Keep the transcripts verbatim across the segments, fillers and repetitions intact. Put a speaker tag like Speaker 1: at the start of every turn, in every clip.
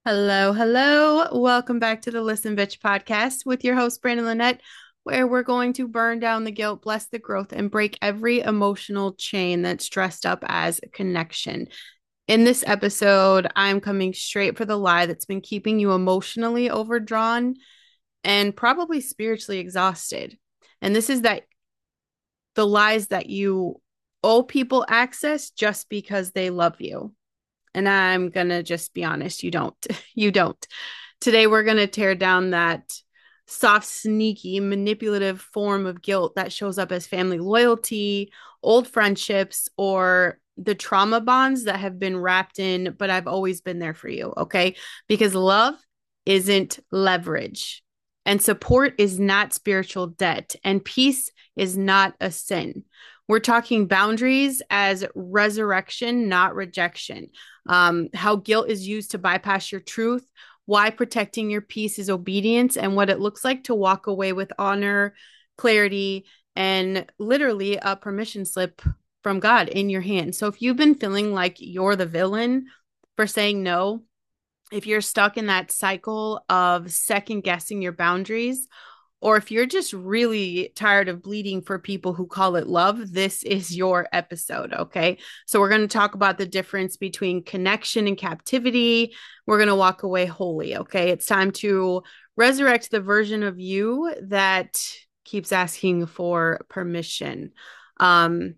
Speaker 1: Hello, hello. Welcome back to the Listen Bitch podcast with your host, Brandon Lynette, where we're going to burn down the guilt, bless the growth, and break every emotional chain that's dressed up as a connection. In this episode, I'm coming straight for the lie that's been keeping you emotionally overdrawn and probably spiritually exhausted. And this is that the lies that you owe people access just because they love you. And I'm going to just be honest, you don't. You don't. Today, we're going to tear down that soft, sneaky, manipulative form of guilt that shows up as family loyalty, old friendships, or the trauma bonds that have been wrapped in, but I've always been there for you. Okay. Because love isn't leverage, and support is not spiritual debt, and peace is not a sin. We're talking boundaries as resurrection, not rejection. Um, how guilt is used to bypass your truth, why protecting your peace is obedience, and what it looks like to walk away with honor, clarity, and literally a permission slip from God in your hand. So if you've been feeling like you're the villain for saying no, if you're stuck in that cycle of second guessing your boundaries, or if you're just really tired of bleeding for people who call it love, this is your episode, okay? So we're going to talk about the difference between connection and captivity. We're going to walk away wholly, okay? It's time to resurrect the version of you that keeps asking for permission. Um,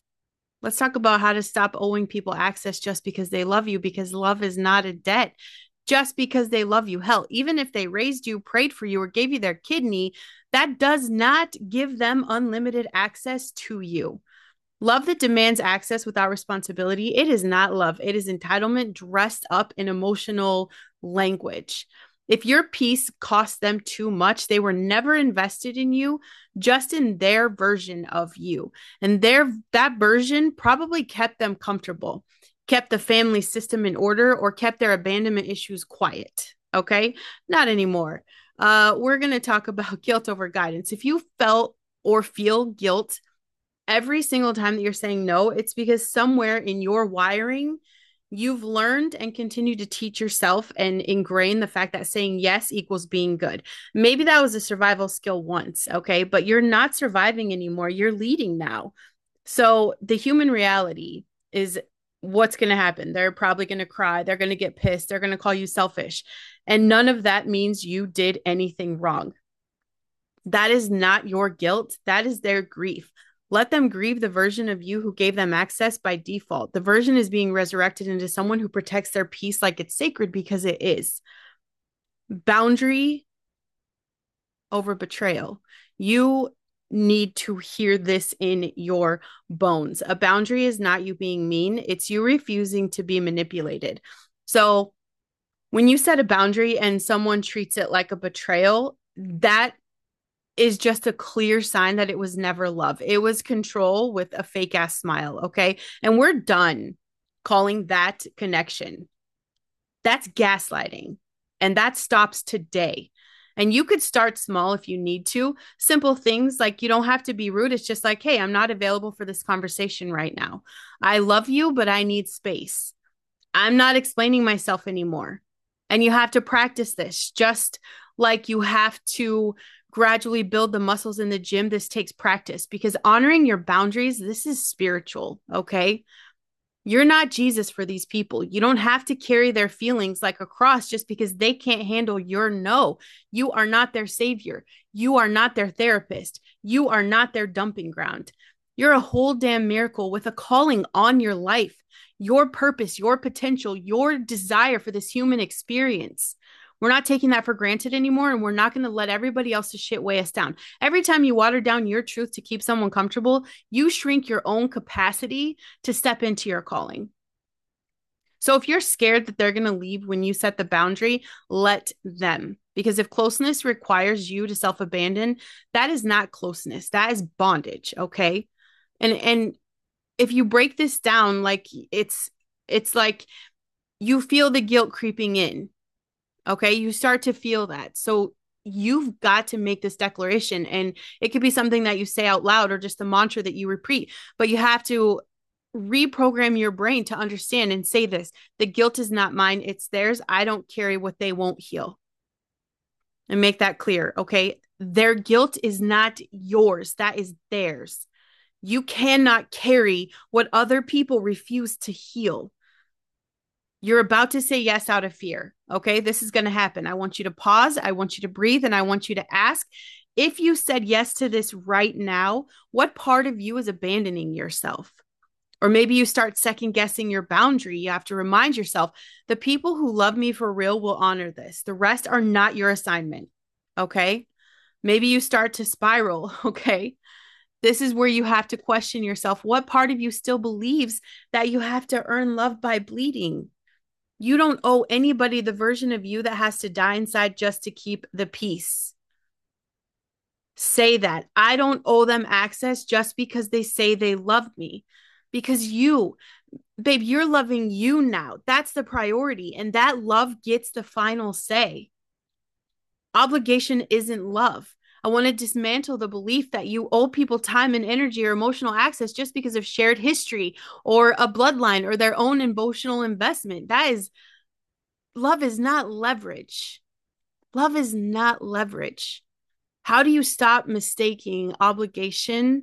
Speaker 1: let's talk about how to stop owing people access just because they love you, because love is not a debt. Just because they love you. Hell, even if they raised you, prayed for you, or gave you their kidney, that does not give them unlimited access to you. Love that demands access without responsibility, it is not love. It is entitlement dressed up in emotional language. If your peace cost them too much, they were never invested in you, just in their version of you. And their that version probably kept them comfortable, kept the family system in order, or kept their abandonment issues quiet. Okay? Not anymore. Uh, we're going to talk about guilt over guidance. If you felt or feel guilt every single time that you're saying no, it's because somewhere in your wiring, you've learned and continue to teach yourself and ingrain the fact that saying yes equals being good. Maybe that was a survival skill once, okay? But you're not surviving anymore. You're leading now. So the human reality is what's going to happen. They're probably going to cry. They're going to get pissed. They're going to call you selfish. And none of that means you did anything wrong. That is not your guilt. That is their grief. Let them grieve the version of you who gave them access by default. The version is being resurrected into someone who protects their peace like it's sacred, because it is. Boundary over betrayal. You need to hear this in your bones. A boundary is not you being mean, it's you refusing to be manipulated. So when you set a boundary and someone treats it like a betrayal, that is just a clear sign that it was never love. It was control with a fake ass smile. Okay. And we're done calling that connection. That's gaslighting. And that stops today. And you could start small if you need to. Simple things like you don't have to be rude. It's just like, hey, I'm not available for this conversation right now. I love you, but I need space. I'm not explaining myself anymore. And you have to practice this just like you have to gradually build the muscles in the gym. This takes practice, because honoring your boundaries, this is spiritual, okay? You're not Jesus for these people. You don't have to carry their feelings like a cross just because they can't handle your no. You are not their savior. You are not their therapist. You are not their dumping ground. You're a whole damn miracle with a calling on your life, your purpose, your potential, your desire for this human experience. We're not taking that for granted anymore, and we're not going to let everybody else's shit weigh us down. Every time you water down your truth to keep someone comfortable, you shrink your own capacity to step into your calling. So if you're scared that they're going to leave when you set the boundary, let them. Because if closeness requires you to self-abandon, that is not closeness. That is bondage, okay? And and if you break this down, like it's it's like you feel the guilt creeping in. Okay, you start to feel that. So you've got to make this declaration, and it could be something that you say out loud or just a mantra that you repeat, but you have to reprogram your brain to understand and say this: the guilt is not mine, it's theirs. I don't carry what they won't heal. And make that clear, okay? Their guilt is not yours, that is theirs. You cannot carry what other people refuse to heal. You're about to say yes out of fear, okay? This is going to happen. I want you to pause. I want you to breathe. And I want you to ask, if you said yes to this right now, what part of you is abandoning yourself? Or maybe you start second guessing your boundary. You have to remind yourself, the people who love me for real will honor this. The rest are not your assignment, okay? Maybe you start to spiral, okay? This is where you have to question yourself. What part of you still believes that you have to earn love by bleeding? You don't owe anybody the version of you that has to die inside just to keep the peace. Say that. I don't owe them access just because they say they love me. Because you, babe, you're loving you now. That's the priority. And that love gets the final say. Obligation isn't love. I want to dismantle the belief that you owe people time and energy or emotional access just because of shared history or a bloodline or their own emotional investment. That is, love is not leverage. Love is not leverage. How do you stop mistaking obligation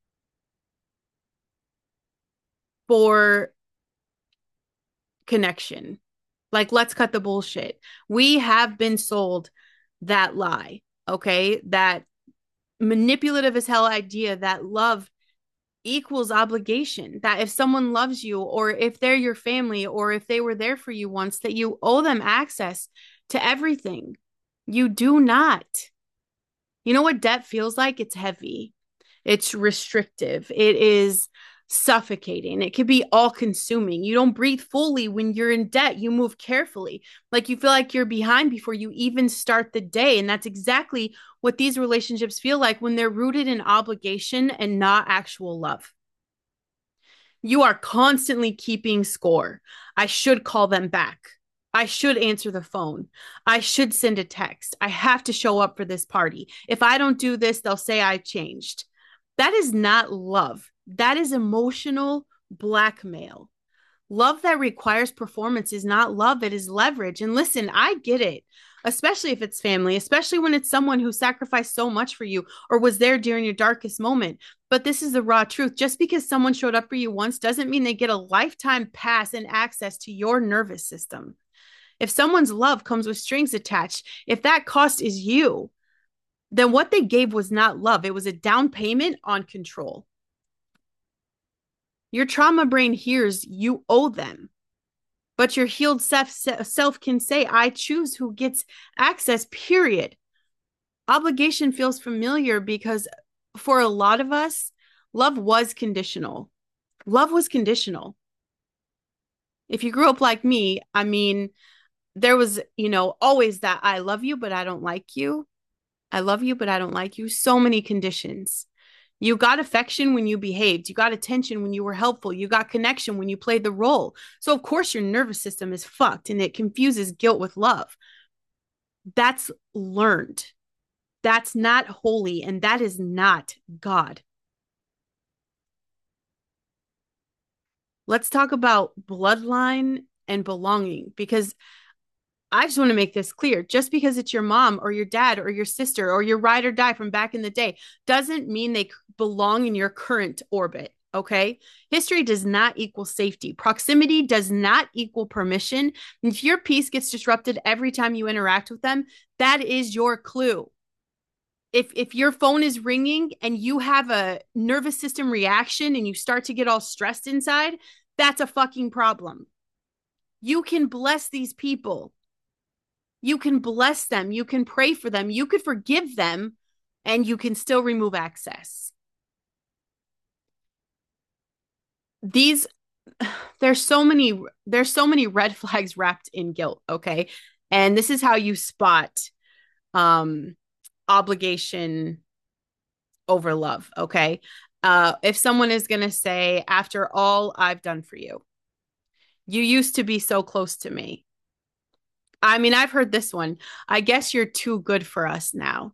Speaker 1: for connection? Like, let's cut the bullshit. We have been sold that lie, okay? That manipulative as hell idea that love equals obligation, that if someone loves you or if they're your family or if they were there for you once, that you owe them access to everything. You do not. You know what debt feels like? It's heavy. It's restrictive. It is suffocating. It could be all consuming. You don't breathe fully when you're in debt. You move carefully. Like you feel like you're behind before you even start the day. And that's exactly what these relationships feel like when they're rooted in obligation and not actual love. You are constantly keeping score. I should call them back. I should answer the phone. I should send a text. I have to show up for this party. If I don't do this, they'll say I changed. That is not love. That is emotional blackmail. Love that requires performance is not love. It is leverage. And listen, I get it, especially if it's family, especially when it's someone who sacrificed so much for you or was there during your darkest moment. But this is the raw truth. Just because someone showed up for you once doesn't mean they get a lifetime pass and access to your nervous system. If someone's love comes with strings attached, if that cost is you, then what they gave was not love. It was a down payment on control. Your trauma brain hears you owe them, but your healed self, self can say, I choose who gets access, period. Obligation feels familiar because for a lot of us, love was conditional. Love was conditional. If you grew up like me, I mean, there was, you know, always that I love you, but I don't like you. I love you, but I don't like you. So many conditions. You got affection when you behaved. You got attention when you were helpful. You got connection when you played the role. So, of course, your nervous system is fucked and it confuses guilt with love. That's learned. That's not holy, and that is not God. Let's talk about bloodline and belonging, because I just want to make this clear. Just because it's your mom or your dad or your sister or your ride or die from back in the day doesn't mean they belong in your current orbit. Okay. History does not equal safety. Proximity does not equal permission. And if your peace gets disrupted every time you interact with them, that is your clue. If, if your phone is ringing and you have a nervous system reaction and you start to get all stressed inside, that's a fucking problem. You can bless these people. You can bless them. You can pray for them. You could forgive them, and you can still remove access. These, there's so many, there's so many red flags wrapped in guilt. Okay. And this is how you spot um, obligation over love. Okay. Uh, if someone is going to say, after all I've done for you, you used to be so close to me. I mean, I've heard this one. I guess you're too good for us now.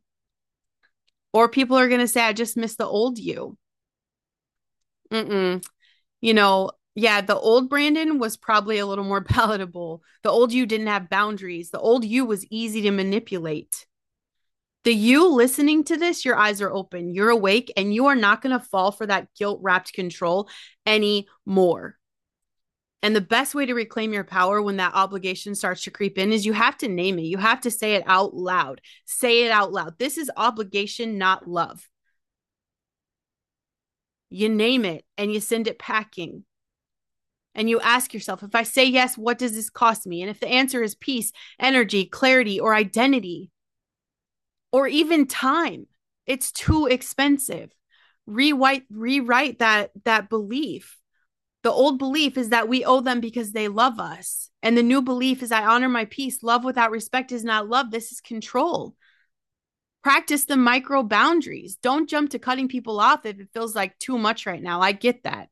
Speaker 1: Or people are going to say, I just miss the old you. Mm-mm. You know, yeah, the old Brandon was probably a little more palatable. The old you didn't have boundaries. The old you was easy to manipulate. The you listening to this, your eyes are open, you're awake, and you are not going to fall for that guilt wrapped control anymore. And the best way to reclaim your power when that obligation starts to creep in is you have to name it. You have to say it out loud. Say it out loud. This is obligation, not love. You name it and you send it packing. And you ask yourself, if I say yes, what does this cost me? And if the answer is peace, energy, clarity, or identity, or even time, it's too expensive. Rewrite, rewrite that, that belief. The old belief is that we owe them because they love us. And the new belief is I honor my peace. Love without respect is not love. This is control. Practice the micro boundaries. Don't jump to cutting people off if it feels like too much right now. I get that.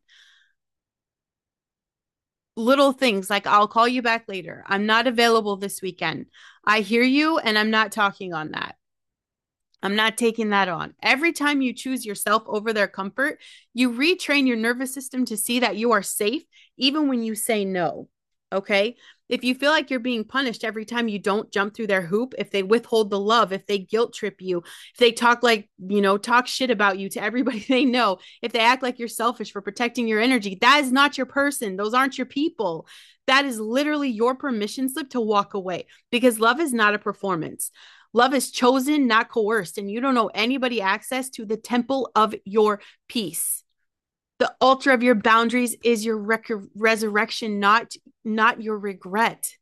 Speaker 1: Little things like I'll call you back later. I'm not available this weekend. I hear you and I'm not talking on that. I'm not taking that on. Every time you choose yourself over their comfort, you retrain your nervous system to see that you are safe, even when you say no. Okay. If you feel like you're being punished every time you don't jump through their hoop, if they withhold the love, if they guilt trip you, if they talk like, you know, talk shit about you to everybody they know, if they act like you're selfish for protecting your energy, that is not your person. Those aren't your people. That is literally your permission slip to walk away because love is not a performance. Love is chosen, not coerced, and you don't owe anybody access to the temple of your peace. The altar of your boundaries is your rec- resurrection, not, not your regret.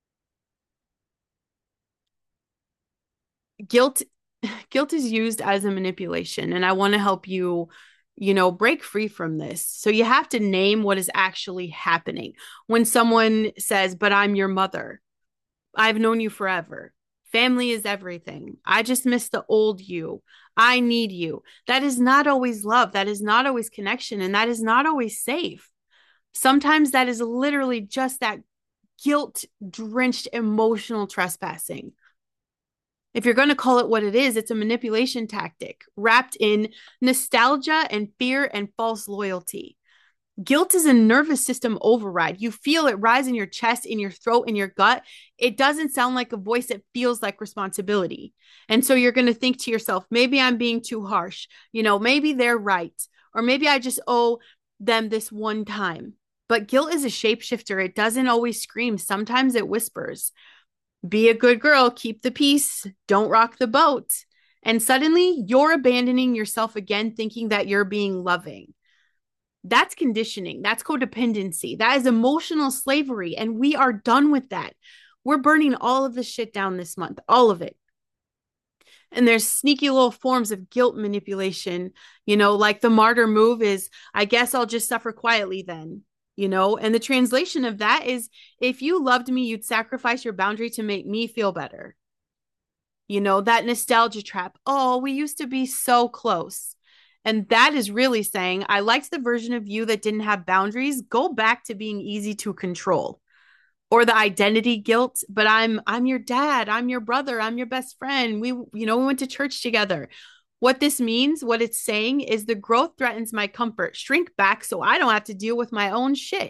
Speaker 1: Guilt, guilt is used as a manipulation, and I want to help you, you know, break free from this. So you have to name what is actually happening. When someone says, "But I'm your mother. I've known you forever. Family is everything. I just miss the old you. I need you." That is not always love. That is not always connection. And that is not always safe. Sometimes that is literally just that guilt drenched emotional trespassing. If you're going to call it what it is, it's a manipulation tactic wrapped in nostalgia and fear and false loyalty. Guilt is a nervous system override. You feel it rise in your chest, in your throat, in your gut. It doesn't sound like a voice. It feels like responsibility. And so you're going to think to yourself, maybe I'm being too harsh. You know, maybe they're right. Or maybe I just owe them this one time. But guilt is a shapeshifter. It doesn't always scream. Sometimes it whispers. Be a good girl. Keep the peace. Don't rock the boat. And suddenly you're abandoning yourself again, thinking that you're being loving. That's conditioning. That's codependency. That is emotional slavery. And we are done with that. We're burning all of this shit down this month, all of it. And there's sneaky little forms of guilt manipulation, you know, like the martyr move is, I guess I'll just suffer quietly then, you know, and the translation of that is, if you loved me, you'd sacrifice your boundary to make me feel better. You know, that nostalgia trap. Oh, we used to be so close. And that is really saying, I liked the version of you that didn't have boundaries. Go back to being easy to control. Or the identity guilt, but I'm I'm your dad, I'm your brother, I'm your best friend. We, you know, we went to church together. What this means, what it's saying is the growth threatens my comfort. Shrink back so I don't have to deal with my own shit.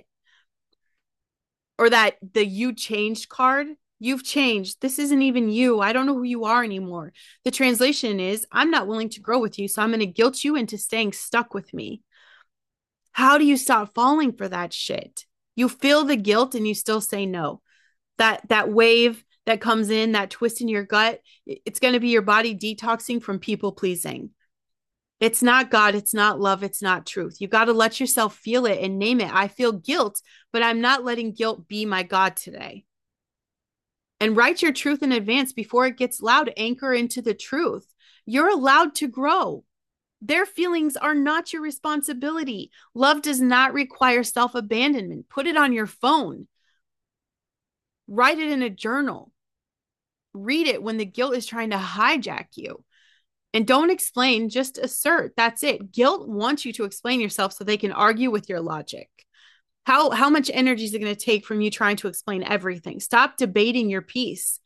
Speaker 1: Or that the you changed card. You've changed. This isn't even you. I don't know who you are anymore. The translation is, I'm not willing to grow with you, so I'm going to guilt you into staying stuck with me. How do you stop falling for that shit? You feel the guilt and you still say no. That that wave that comes in, that twist in your gut, it's going to be your body detoxing from people pleasing. It's not God, it's not love, it's not truth. You got to let yourself feel it and name it. I feel guilt, but I'm not letting guilt be my God today. And write your truth in advance before it gets loud. Anchor into the truth. You're allowed to grow. Their feelings are not your responsibility. Love does not require self-abandonment. Put it on your phone. Write it in a journal. Read it when the guilt is trying to hijack you. And don't explain, just assert. That's it. Guilt wants you to explain yourself so they can argue with your logic. How, how much energy is it going to take from you trying to explain everything? Stop debating your piece.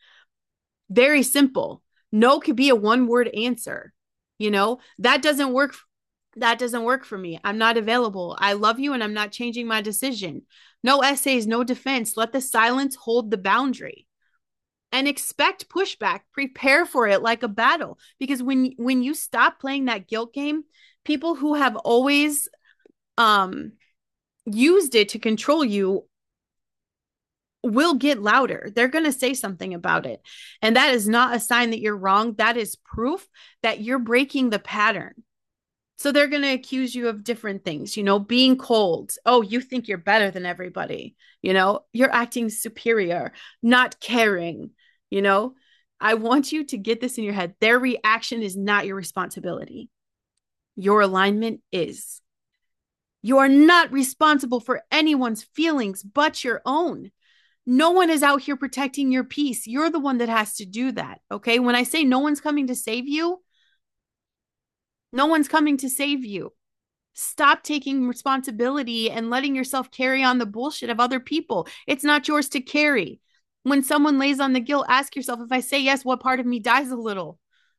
Speaker 1: Very simple. No could be a one-word answer. You know, that doesn't work. That doesn't work for me. I'm not available. I love you and I'm not changing my decision. No essays, no defense. Let the silence hold the boundary and expect pushback. Prepare for it like a battle. Because when when you stop playing that guilt game, people who have always um used it to control you will get louder. They're going to say something about it. And that is not a sign that you're wrong. That is proof that you're breaking the pattern. So they're going to accuse you of different things, you know, being cold. Oh, you think you're better than everybody. You know, you're acting superior, not caring. You know, I want you to get this in your head. Their reaction is not your responsibility. Your alignment is. You are not responsible for anyone's feelings but your own. No one is out here protecting your peace. You're the one that has to do that. Okay. When I say no one's coming to save you, no one's coming to save you. Stop taking responsibility and letting yourself carry on the bullshit of other people. It's not yours to carry. When someone lays on the guilt, ask yourself, if I say yes, what part of me dies a little?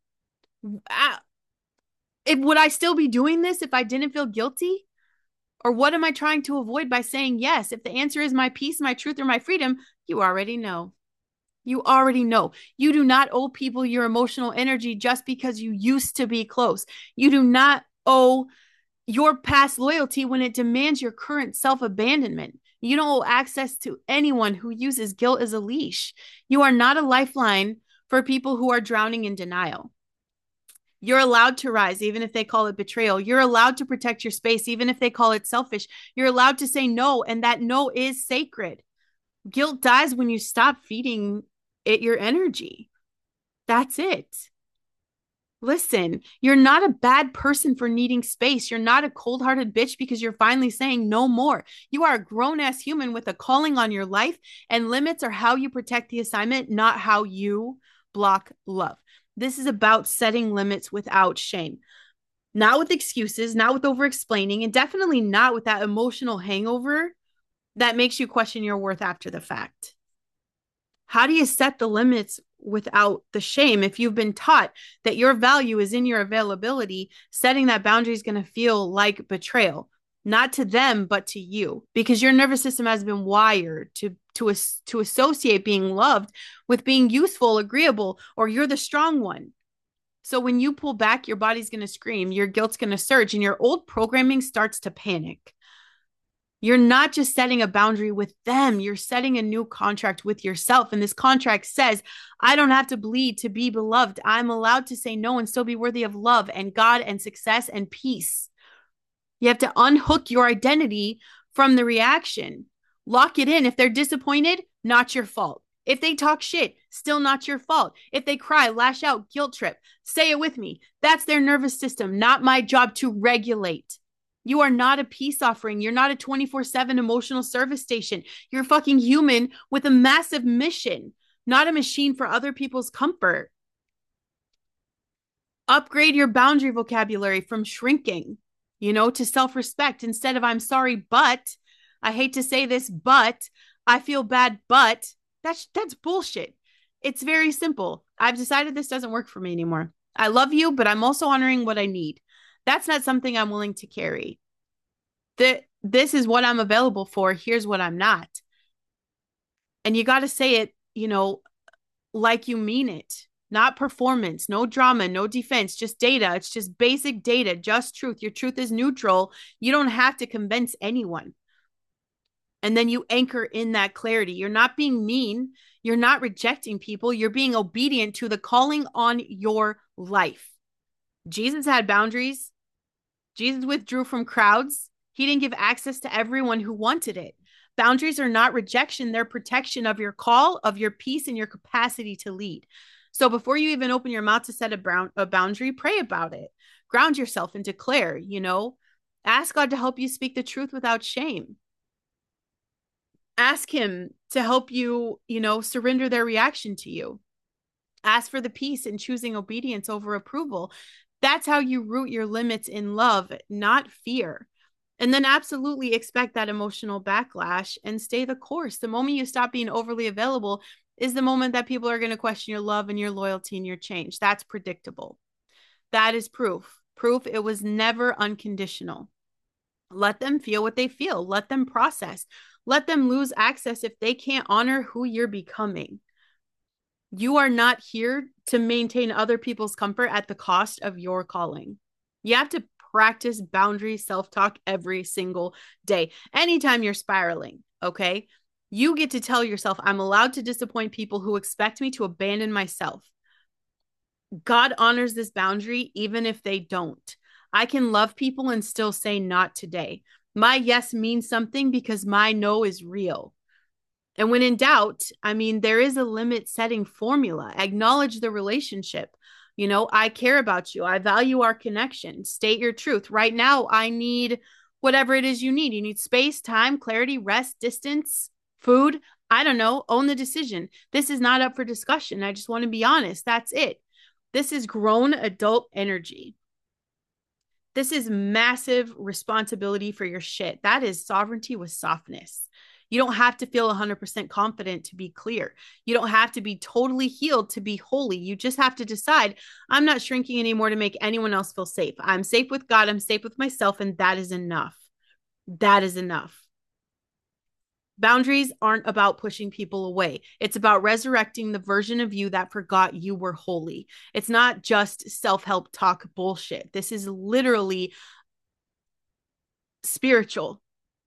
Speaker 1: If, would I still be doing this if I didn't feel guilty? Or what am I trying to avoid by saying yes? If the answer is my peace, my truth, or my freedom, you already know. You already know. You do not owe people your emotional energy just because you used to be close. You do not owe your past loyalty when it demands your current self-abandonment. You don't owe access to anyone who uses guilt as a leash. You are not a lifeline for people who are drowning in denial. You're allowed to rise, even if they call it betrayal. You're allowed to protect your space, even if they call it selfish. You're allowed to say no, and that no is sacred. Guilt dies when you stop feeding it your energy. That's it. Listen, you're not a bad person for needing space. You're not a cold-hearted bitch because you're finally saying no more. You are a grown-ass human with a calling on your life, and limits are how you protect the assignment, not how you block love. This is about setting limits without shame. Not with excuses, not with over-explaining, and definitely not with that emotional hangover that makes you question your worth after the fact. How do you set the limits without the shame? If you've been taught that your value is in your availability, setting that boundary is going to feel like betrayal, not to them, but to you, because your nervous system has been wired to, to, to associate being loved with being useful, agreeable, or you're the strong one. So when you pull back, your body's going to scream, your guilt's going to surge, and your old programming starts to panic. You're not just setting a boundary with them. You're setting a new contract with yourself. And this contract says, I don't have to bleed to be beloved. I'm allowed to say no and still be worthy of love and God and success and peace. You have to unhook your identity from the reaction. Lock it in. If they're disappointed, not your fault. If they talk shit, still not your fault. If they cry, lash out, guilt trip, say it with me. That's their nervous system, not my job to regulate. You are not a peace offering. You're not a twenty-four seven emotional service station. You're a fucking human with a massive mission, not a machine for other people's comfort. Upgrade your boundary vocabulary from shrinking, you know, to self-respect instead of I'm sorry, but I hate to say this, but I feel bad, but that's that's bullshit. It's very simple. I've decided this doesn't work for me anymore. I love you, but I'm also honoring what I need. That's not something I'm willing to carry. The, this is what I'm available for. Here's what I'm not. And you got to say it, you know, like you mean it. Not performance, no drama, no defense, just data. It's just basic data, just truth. Your truth is neutral. You don't have to convince anyone. And then you anchor in that clarity. You're not being mean. You're not rejecting people. You're being obedient to the calling on your life. Jesus had boundaries. Jesus withdrew from crowds. He didn't give access to everyone who wanted it. Boundaries are not rejection. They're protection of your call, of your peace, and your capacity to lead. So before you even open your mouth to set a, brown, a boundary, pray about it. Ground yourself and declare, you know, ask God to help you speak the truth without shame. Ask him to help you, you know, surrender their reaction to you. Ask for the peace in choosing obedience over approval. That's how you root your limits in love, not fear. And then absolutely expect that emotional backlash and stay the course. The moment you stop being overly available is the moment that people are going to question your love and your loyalty and your change. That's predictable. That is proof. proof it was never unconditional. Let them feel what they feel. Let them process. Let them lose access if they can't honor who you're becoming. You are not here to maintain other people's comfort at the cost of your calling. You have to practice boundary self-talk every single day. Anytime you're spiraling, okay? You get to tell yourself, I'm allowed to disappoint people who expect me to abandon myself. God honors this boundary even if they don't. I can love people and still say not today. My yes means something because my no is real. And when in doubt, I mean, there is a limit setting formula. Acknowledge the relationship. You know, I care about you. I value our connection. State your truth. Right now, I need whatever it is you need. You need space, time, clarity, rest, distance, food. I don't know. Own the decision. This is not up for discussion. I just want to be honest. That's it. This is grown adult energy. This is massive responsibility for your shit. That is sovereignty with softness. You don't have to feel one hundred percent confident to be clear. You don't have to be totally healed to be holy. You just have to decide, I'm not shrinking anymore to make anyone else feel safe. I'm safe with God. I'm safe with myself. And that is enough. That is enough. Boundaries aren't about pushing people away. It's about resurrecting the version of you that forgot you were holy. It's not just self-help talk bullshit. This is literally spiritual.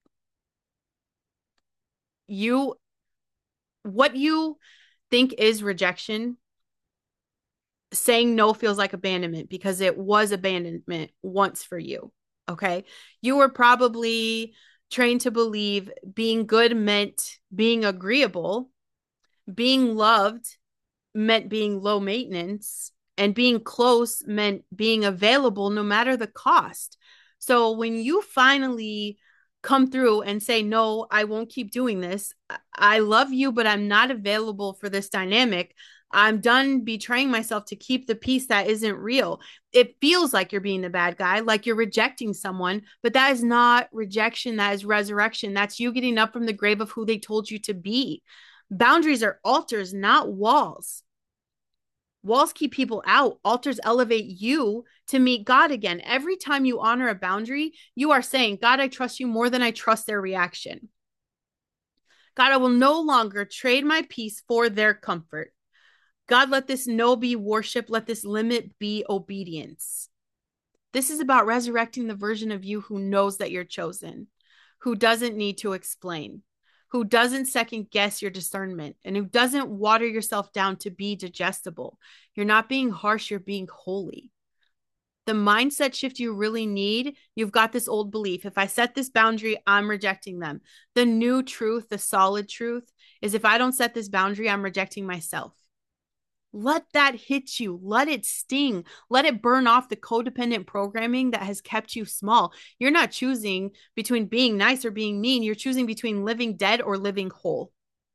Speaker 1: You, what you think is rejection, saying no feels like abandonment because it was abandonment once for you. Okay. You were probably trained to believe being good meant being agreeable, being loved meant being low maintenance, and being close meant being available no matter the cost. So when you finally come through and say, no, I won't keep doing this. I love you, but I'm not available for this dynamic. I'm done betraying myself to keep the peace that isn't real. It feels like you're being the bad guy, like you're rejecting someone, but that is not rejection. That is resurrection. That's you getting up from the grave of who they told you to be. Boundaries are altars, not walls. Walls keep people out. Altars elevate you to meet God again. Every time you honor a boundary, you are saying, God, I trust you more than I trust their reaction. God, I will no longer trade my peace for their comfort. God, let this no be worship. Let this limit be obedience. This is about resurrecting the version of you who knows that you're chosen, who doesn't need to explain, who doesn't second guess your discernment, and who doesn't water yourself down to be digestible. You're not being harsh, you're being holy. The mindset shift you really need, you've got this old belief. If I set this boundary, I'm rejecting them. The new truth, the solid truth, is if I don't set this boundary, I'm rejecting myself. Let that hit you. Let it sting. Let it burn off the codependent programming that has kept you small. You're not choosing between being nice or being mean. You're choosing between living dead or living whole.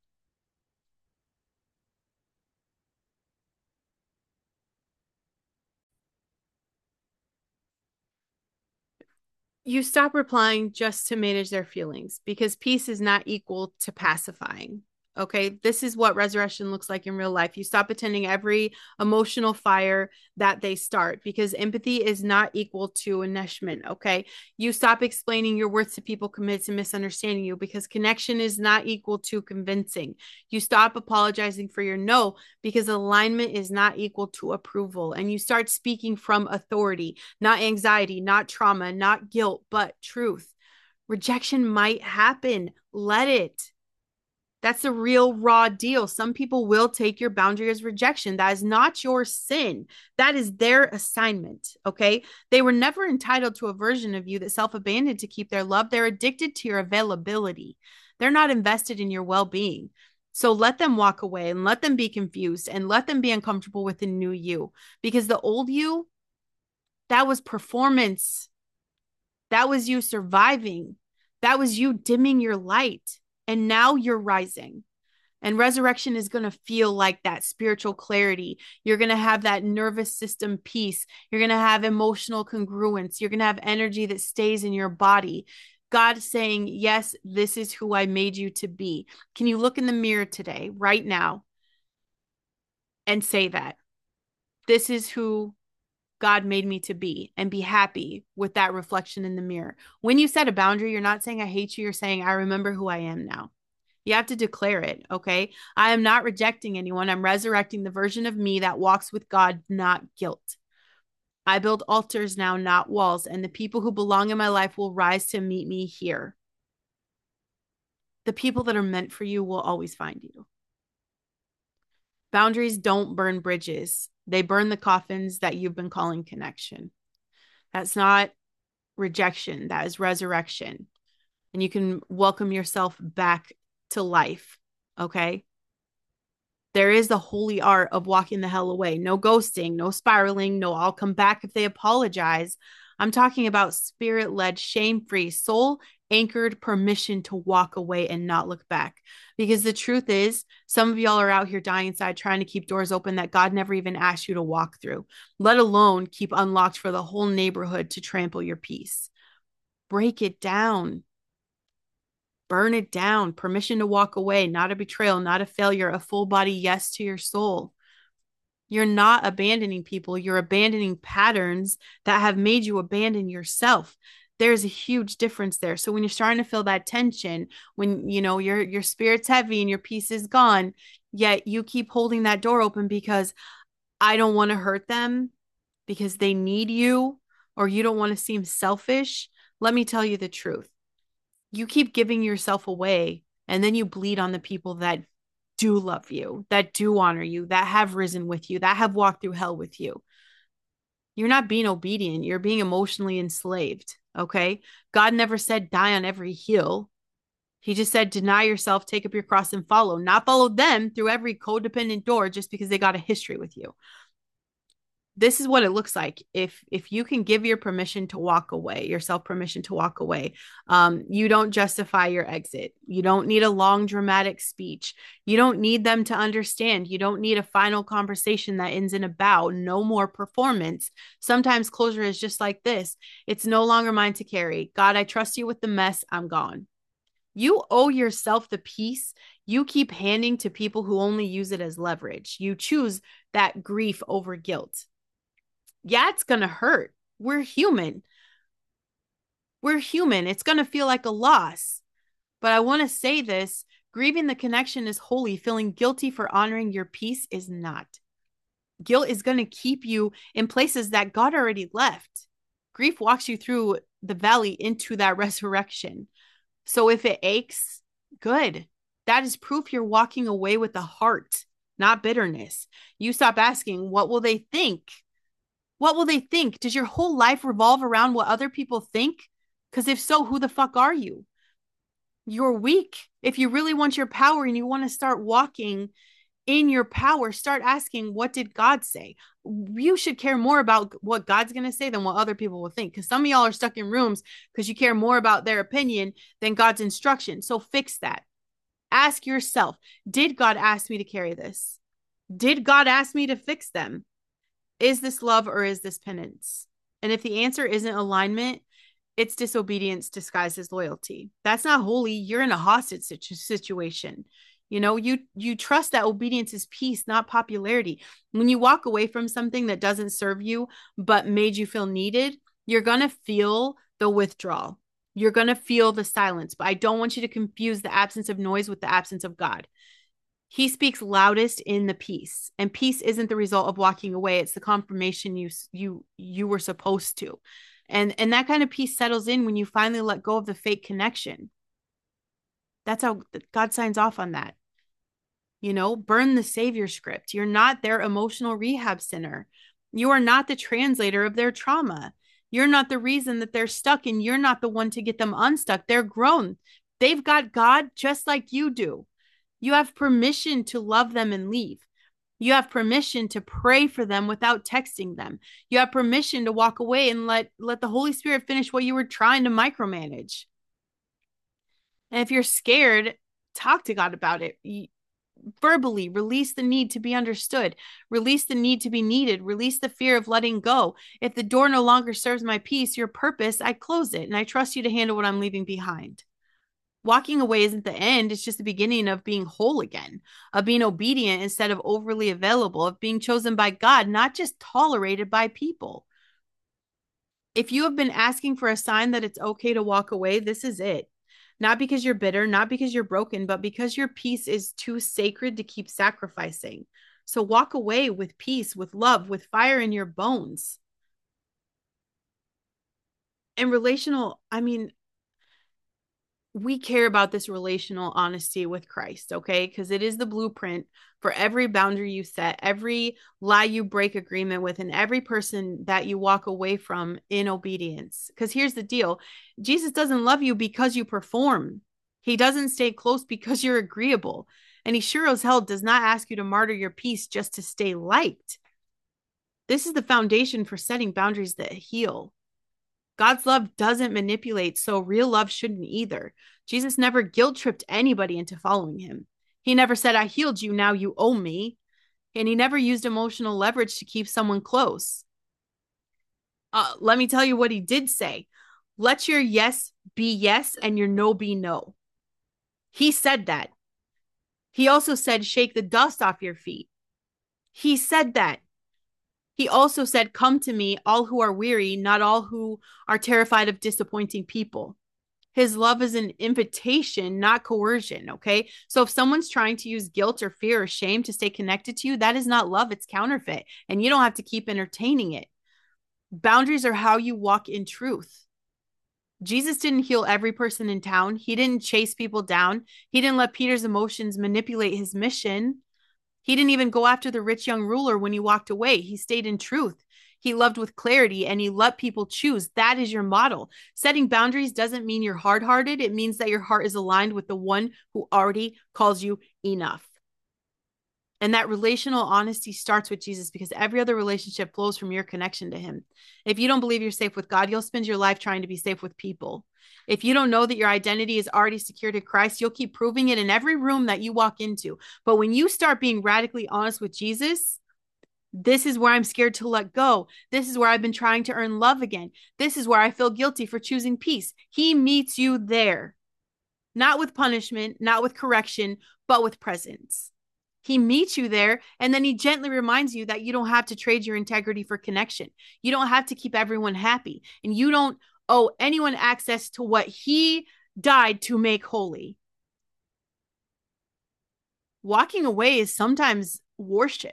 Speaker 1: You stop replying just to manage their feelings because peace is not equal to pacifying. Okay, this is what resurrection looks like in real life. You stop attending every emotional fire that they start because empathy is not equal to enmeshment. Okay, you stop explaining your worth to people committed to misunderstanding you because connection is not equal to convincing. You stop apologizing for your no because alignment is not equal to approval. And you start speaking from authority, not anxiety, not trauma, not guilt, but truth. Rejection might happen. Let it. That's the real raw deal. Some people will take your boundary as rejection. That is not your sin. That is their assignment. Okay. They were never entitled to a version of you that self abandoned to keep their love. They're addicted to your availability. They're not invested in your well being. So let them walk away and let them be confused and let them be uncomfortable with the new you because the old you, that was performance. That was you surviving. That was you dimming your light. And now you're rising. And resurrection is going to feel like that spiritual clarity. You're going to have that nervous system peace. You're going to have emotional congruence. You're going to have energy that stays in your body. God saying, yes, this is who I made you to be. Can you look in the mirror today, right now, and say that? This is who God made me to be and be happy with that reflection in the mirror. When you set a boundary, you're not saying I hate you, you're saying I remember who I am now. You have to declare it, okay? I am not rejecting anyone. I'm resurrecting the version of me that walks with God, not guilt. I build altars now, not walls, and the people who belong in my life will rise to meet me here. The people that are meant for you will always find you. Boundaries don't burn bridges. They burn the coffins that you've been calling connection. That's not rejection. That is resurrection. And you can welcome yourself back to life. Okay. There is the holy art of walking the hell away. No ghosting, no spiraling, no I'll come back if they apologize. I'm talking about spirit-led, shame-free, soul-anchored permission to walk away and not look back. Because the truth is, some of y'all are out here dying inside trying to keep doors open that God never even asked you to walk through, let alone keep unlocked for the whole neighborhood to trample your peace. Break it down. Burn it down. Permission to walk away, not a betrayal, not a failure, a full body yes to your soul. You're not abandoning people. You're abandoning patterns that have made you abandon yourself. There's a huge difference there. So when you're starting to feel that tension, when you know your your spirit's heavy and your peace is gone, yet you keep holding that door open because I don't want to hurt them because they need you, or you don't want to seem selfish, let me tell you the truth. You keep giving yourself away and then you bleed on the people that do love you, that do honor you, that have risen with you, that have walked through hell with you. You're not being obedient. You're being emotionally enslaved. Okay. God never said die on every heel. He just said deny yourself, take up your cross and follow, not follow them through every codependent door just because they got a history with you. This is what it looks like. If if you can give your permission to walk away, yourself permission to walk away, um, you don't justify your exit. You don't need a long dramatic speech. You don't need them to understand. You don't need a final conversation that ends in a bow. No more performance. Sometimes closure is just like this. It's no longer mine to carry. God, I trust you with the mess. I'm gone. You owe yourself the peace you keep handing to people who only use it as leverage. You choose that grief over guilt. Yeah, it's going to hurt. We're human. We're human. It's going to feel like a loss. But I want to say this, grieving the connection is holy. Feeling guilty for honoring your peace is not. Guilt is going to keep you in places that God already left. Grief walks you through the valley into that resurrection. So if it aches, good. That is proof you're walking away with a heart, not bitterness. You stop asking, what will they think? What will they think? Does your whole life revolve around what other people think? Because if so, who the fuck are you? You're weak. If you really want your power and you want to start walking in your power, start asking, what did God say? You should care more about what God's going to say than what other people will think. Because some of y'all are stuck in rooms because you care more about their opinion than God's instruction. So fix that. Ask yourself, did God ask me to carry this? Did God ask me to fix them? Is this love or is this penance? And if the answer isn't alignment, it's disobedience disguised as loyalty. That's not holy. You're in a hostage situation. You know, you you trust that obedience is peace, not popularity. When you walk away from something that doesn't serve you, but made you feel needed, you're going to feel the withdrawal. You're going to feel the silence. But I don't want you to confuse the absence of noise with the absence of God. He speaks loudest in the peace, and peace isn't the result of walking away. It's the confirmation you you you were supposed to. And and that kind of peace settles in when you finally let go of the fake connection. That's how God signs off on that. You know, burn the savior script. You're not their emotional rehab center. You are not the translator of their trauma. You're not the reason that they're stuck, and you're not the one to get them unstuck. They're grown. They've got God just like you do. You have permission to love them and leave. You have permission to pray for them without texting them. You have permission to walk away and let, let the Holy Spirit finish what you were trying to micromanage. And if you're scared, talk to God about it. Verbally, release the need to be understood. Release the need to be needed. Release the fear of letting go. If the door no longer serves my peace, your purpose, I close it. And I trust you to handle what I'm leaving behind. Walking away isn't the end. It's just the beginning of being whole again, of being obedient instead of overly available, of being chosen by God, not just tolerated by people. If you have been asking for a sign that it's okay to walk away, this is it. Not because you're bitter, not because you're broken, but because your peace is too sacred to keep sacrificing. So walk away with peace, with love, with fire in your bones. And relational, I mean, we care about this relational honesty with Christ, okay? Because it is the blueprint for every boundary you set, every lie you break agreement with, and every person that you walk away from in obedience. Because here's the deal: Jesus doesn't love you because you perform, He doesn't stay close because you're agreeable. And He sure as hell does not ask you to martyr your peace just to stay liked. This is the foundation for setting boundaries that heal. God's love doesn't manipulate, so real love shouldn't either. Jesus never guilt tripped anybody into following him. He never said, I healed you, now you owe me. And he never used emotional leverage to keep someone close. Uh, let me tell you what he did say. Let your yes be yes and your no be no. He said that. He also said, shake the dust off your feet. He said that. He also said, come to me, all who are weary, not all who are terrified of disappointing people. His love is an invitation, not coercion, okay? So if someone's trying to use guilt or fear or shame to stay connected to you, that is not love, it's counterfeit. And you don't have to keep entertaining it. Boundaries are how you walk in truth. Jesus didn't heal every person in town. He didn't chase people down. He didn't let Peter's emotions manipulate his mission. He didn't even go after the rich young ruler when he walked away. He stayed in truth. He loved with clarity and he let people choose. That is your model. Setting boundaries doesn't mean you're hard-hearted. It means that your heart is aligned with the one who already calls you enough. And that relational honesty starts with Jesus because every other relationship flows from your connection to him. If you don't believe you're safe with God, you'll spend your life trying to be safe with people. If you don't know that your identity is already secured in Christ, you'll keep proving it in every room that you walk into. But when you start being radically honest with Jesus, this is where I'm scared to let go. This is where I've been trying to earn love again. This is where I feel guilty for choosing peace. He meets you there, not with punishment, not with correction, but with presence. He meets you there, and then he gently reminds you that you don't have to trade your integrity for connection. You don't have to keep everyone happy, and you don't owe anyone access to what he died to make holy. Walking away is sometimes worship.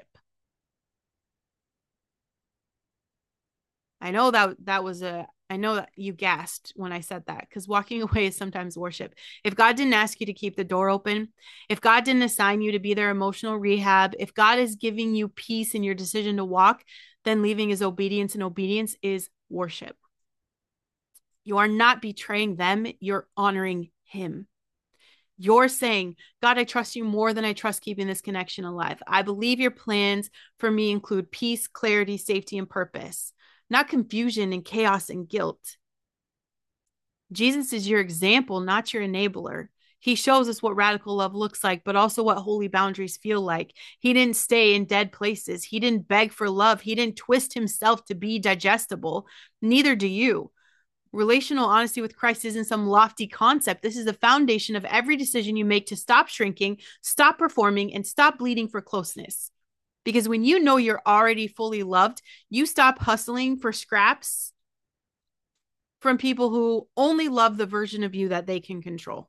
Speaker 1: I know that that was a I know that you gasped when I said that because walking away is sometimes worship. If God didn't ask you to keep the door open, if God didn't assign you to be their emotional rehab, if God is giving you peace in your decision to walk, then leaving is obedience, and obedience is worship. You are not betraying them, you're honoring him. You're saying, God, I trust you more than I trust keeping this connection alive. I believe your plans for me include peace, clarity, safety, and purpose, not confusion and chaos and guilt. Jesus is your example, not your enabler. He shows us what radical love looks like, but also what holy boundaries feel like. He didn't stay in dead places. He didn't beg for love. He didn't twist himself to be digestible. Neither do you. Relational honesty with Christ isn't some lofty concept. This is the foundation of every decision you make to stop shrinking, stop performing, and stop bleeding for closeness. Because when you know you're already fully loved, you stop hustling for scraps from people who only love the version of you that they can control.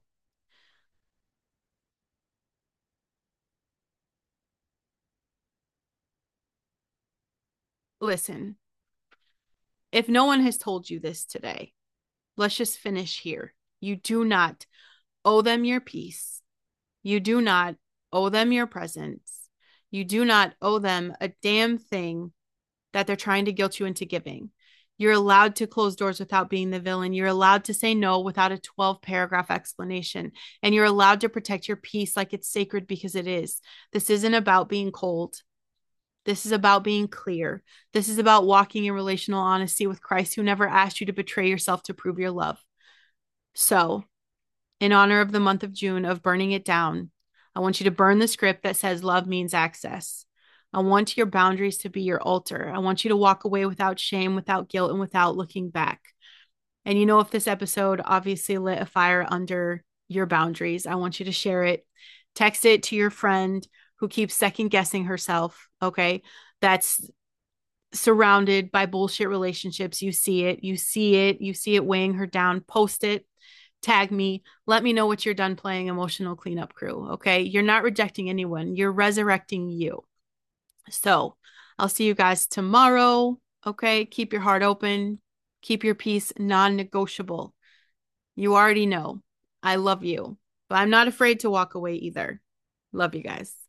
Speaker 1: Listen, if no one has told you this today, let's just finish here. You do not owe them your peace. You do not owe them your presence. You do not owe them a damn thing that they're trying to guilt you into giving. You're allowed to close doors without being the villain. You're allowed to say no without a twelve paragraph explanation. And you're allowed to protect your peace like it's sacred because it is. This isn't about being cold. This is about being clear. This is about walking in relational honesty with Christ, who never asked you to betray yourself to prove your love. So, in honor of the month of June of burning it down, I want you to burn the script that says love means access. I want your boundaries to be your altar. I want you to walk away without shame, without guilt, and without looking back. And you know, if this episode obviously lit a fire under your boundaries, I want you to share it. Text it to your friend who keeps second guessing herself. Okay. That's surrounded by bullshit relationships. You see it, you see it, you see it weighing her down. Post it, tag me, let me know what you're done playing emotional cleanup crew. Okay. You're not rejecting anyone, you're resurrecting you. So I'll see you guys tomorrow. Okay. Keep your heart open, keep your peace non negotiable. You already know I love you, but I'm not afraid to walk away either. Love you guys.